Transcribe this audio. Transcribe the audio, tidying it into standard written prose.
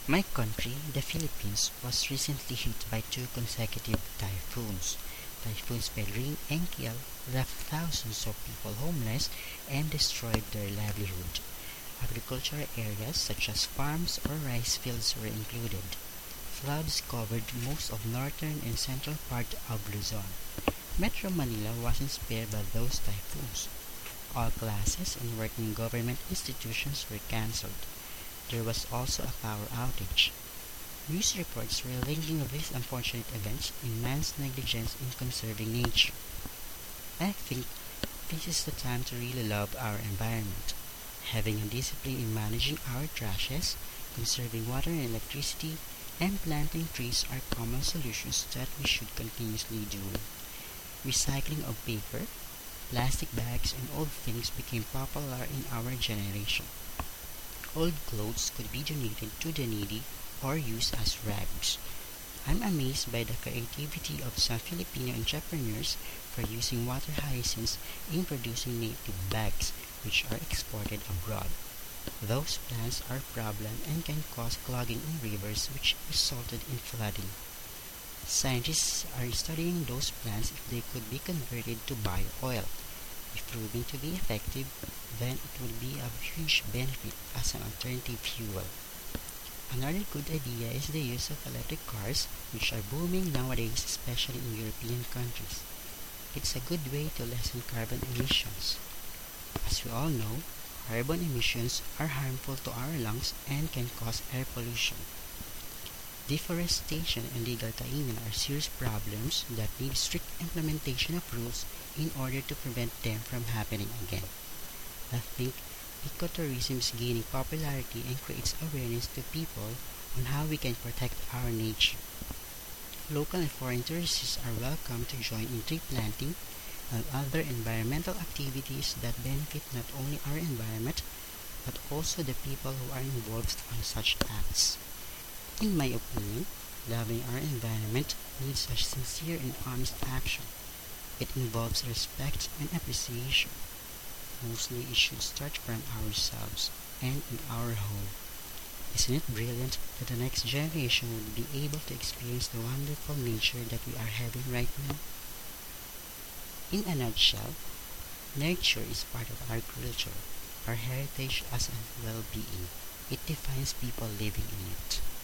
My country, the Philippines, was recently hit by two consecutive typhoons. Typhoons Pedring and Kiel left thousands of people homeless and destroyed their livelihood. Agricultural areas such as farms or rice fields were included. Floods covered most of northern and central part of Luzon. Metro Manila wasn't spared by those typhoons. All classes and working government institutions were cancelled. There was also a power outage. News reports were linking these unfortunate events in man's negligence in conserving nature. I think this is the time to really love our environment. Having a discipline in managing our trashes, conserving water and electricity, and planting trees are common solutions that we should continuously do. Recycling of paper, plastic bags, and old things became popular in our generation. Old clothes could be donated to the needy or used as rags. I'm amazed by the creativity of some Filipino entrepreneurs for using water hyacinths in producing native bags, which are exported abroad. Those plants are a problem and can cause clogging in rivers, which resulted in flooding. Scientists are studying those plants if they could be converted to bio-oil. If proven to be effective, then it will be a huge benefit as an alternative fuel. Another good idea is the use of electric cars, which are booming nowadays, especially in European countries. It's a good way to lessen carbon emissions. As we all know, carbon emissions are harmful to our lungs and can cause air pollution. Deforestation and legal kainan are serious problems that need strict implementation of rules in order to prevent them from happening again. I think ecotourism is gaining popularity and creates awareness to people on how we can protect our nature. Local and foreign tourists are welcome to join in tree planting and other environmental activities that benefit not only our environment but also the people who are involved on such acts. In my opinion, loving our environment needs a sincere and honest action. It involves respect and appreciation. Mostly it should start from ourselves and in our home. Isn't it brilliant that the next generation will be able to experience the wonderful nature that we are having right now? In a nutshell, nature is part of our culture, our heritage as a well-being. It defines people living in it.